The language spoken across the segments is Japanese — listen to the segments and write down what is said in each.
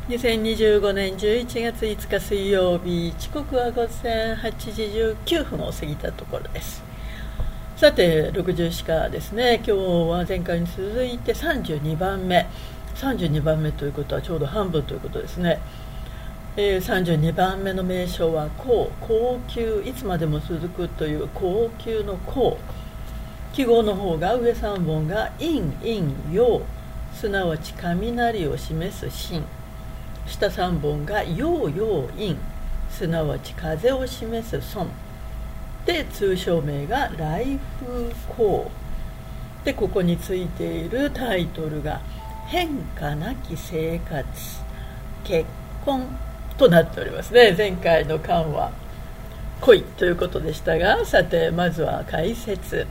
2025年11月5日水曜日、時刻は午前8時19分を過ぎたところです。さて、64課ですね。今日は前回に続いて32番目ということはちょうど半分ということですね。32番目の名称は高級、いつまでも続くという高級の高、記号の方が上3本が陰陽、すなわち雷を示す神、下3本が陽陰、すなわち風を示す損で、通称名が来風光で、ここについているタイトルが変化なき生活結婚となっておりますね。前回の巻は恋ということでしたが、さてまずは解説。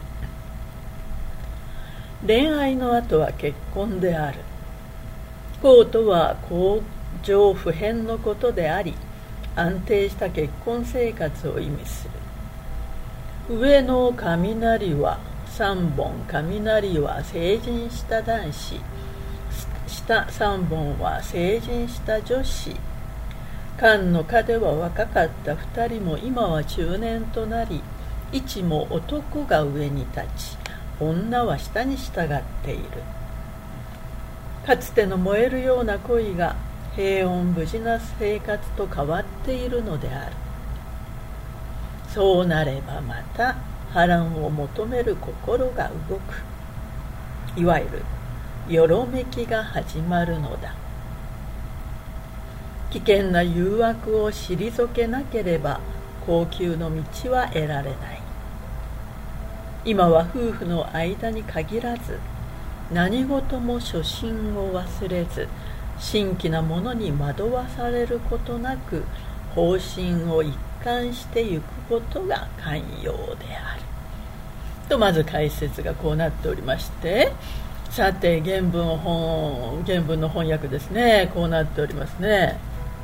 恋愛の後は結婚である。幸とは幸上不変のことであり、安定した結婚生活を意味する。上の雷は3本、雷は成人した男子、下3本は成人した女子。漢の家では若かった2人も今は中年となり、一も男が上に立ち、女は下に従っている。かつての燃えるような恋が平穏無事な生活と変わっているのである。そうなればまた波乱を求める心が動く。いわゆるよろめきが始まるのだ。危険な誘惑を退けなければ高級の道は得られない。今は夫婦の間に限らず、何事も初心を忘れず、新規なものに惑わされることなく、方針を一貫してゆくことが寛容であると、まず解説がこうなっておりまして、さて原文の翻訳ですね。こうなっておりますね。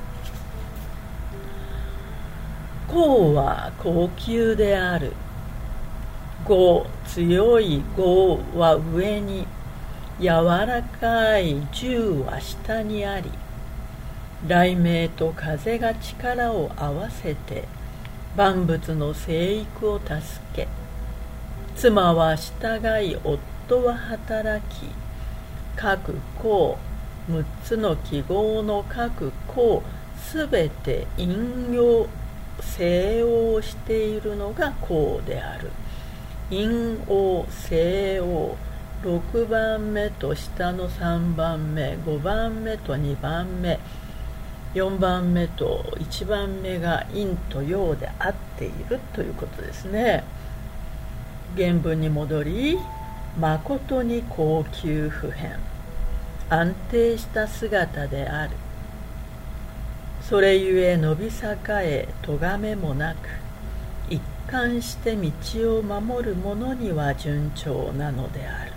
高は高級である。剛、強い剛は上に、柔らかい柔は下にあり、雷鳴と風が力を合わせて万物の生育を助け、妻は従い夫は働き、各項6つの記号の各項すべて陰陽西応しているのが項である。陰陽西応、6番目と下の3番目、5番目と2番目、4番目と1番目が陰と陽で合っているということですね。原文に戻り、誠に高級不変、安定した姿である。それゆえ伸び栄え咎めもなく、一貫して道を守る者には順調なのである。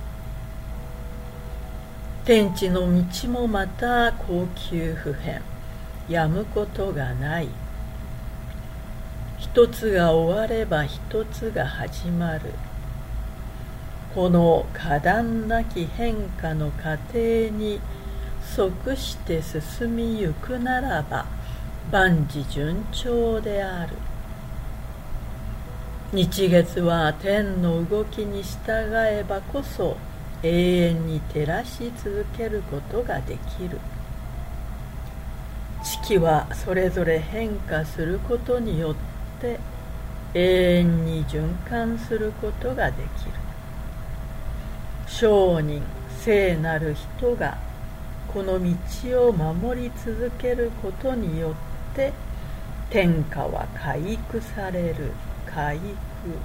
天地の道もまた高級不変、やむことがない。一つが終われば一つが始まる。この果断なき変化の過程に即して進みゆくならば万事順調である。日月は天の動きに従えばこそ永遠に照らし続けることができる。四季はそれぞれ変化することによって永遠に循環することができる。聖人、聖なる人がこの道を守り続けることによって天下は回復される。回復、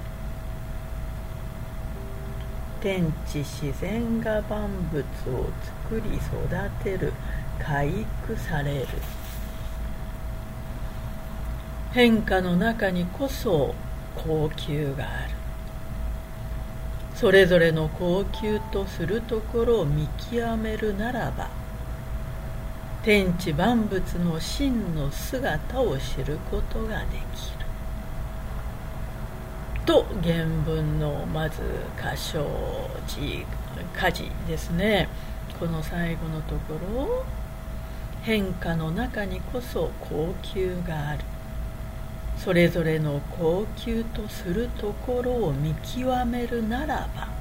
天地自然が万物を作り育てる。回復される。変化の中にこそ高級がある。それぞれの高級とするところを見極めるならば、天地万物の真の姿を知ることができると、原文のまず箇事ですね。この最後のところ、 変化の中にこそ高級がある。それぞれの高級とするところを見極めるならば、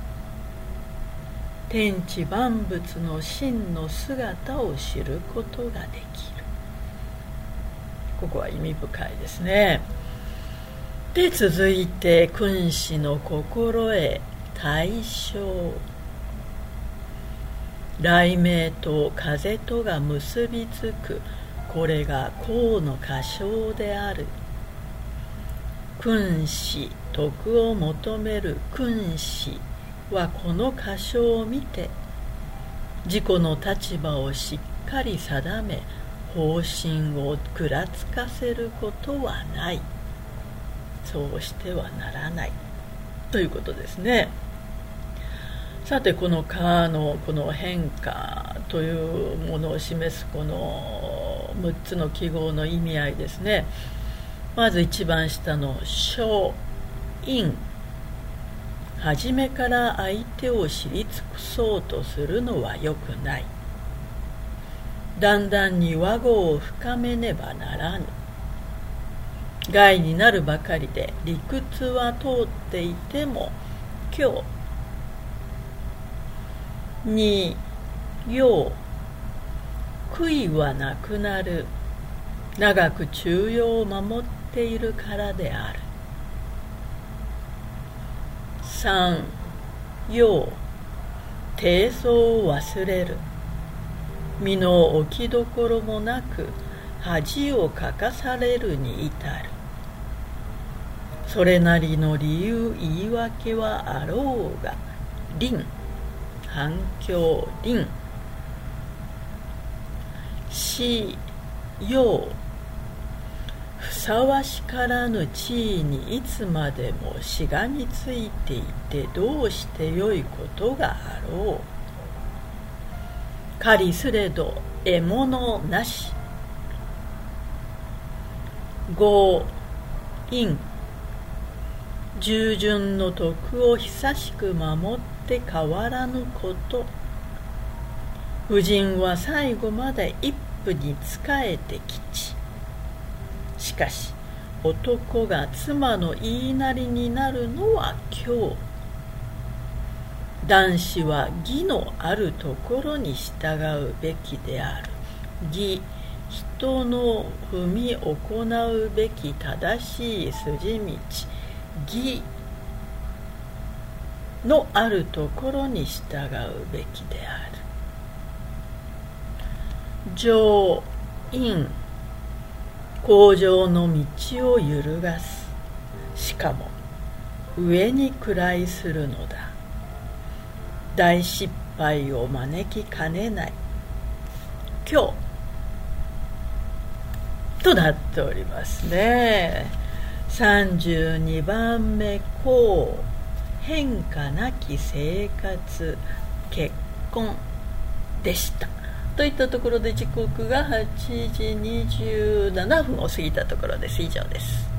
天地万物の真の姿を知ることができる。ここは意味深いですね。で、続いて君子の心得対象。雷鳴と風とが結びつく、これが功の果称である。君子、徳を求める君子はこの果称を見て、自己の立場をしっかり定め、方針をぐらつかせることはない。そうしてはならないということですね。さて、この化のこの変化というものを示すこの6つの記号の意味合いですね。まず一番下の小因、初めから相手を知り尽くそうとするのはよくない。だんだんに和合を深めねばならぬ。害になるばかりで理屈は通っていても、今日に要悔いはなくなる。長く中庸を守っているからである。3、要低層を忘れる。身の置きどころもなく恥をかかされるに至る。それなりの理由言い訳はあろうが、倫、反響倫。4、要ふさわしからぬ地位にいつまでもしがみついていてどうしてよいことがあろう。狩りすれど獲物なし。5、因従順の徳を久しく守って変わらぬこと。婦人は最後まで一夫に仕えてきち。しかし男が妻の言いなりになるのは今日。男子は義のあるところに従うべきである。義、人の踏み行うべき正しい筋道。義のあるところに従うべきである。上因向上の道を揺るがす。しかも上に位するのだ。大失敗を招きかねない。今日となっておりますね。32番目項、変化なき生活、結婚でした。といったところで時刻が8時27分を過ぎたところです。以上です。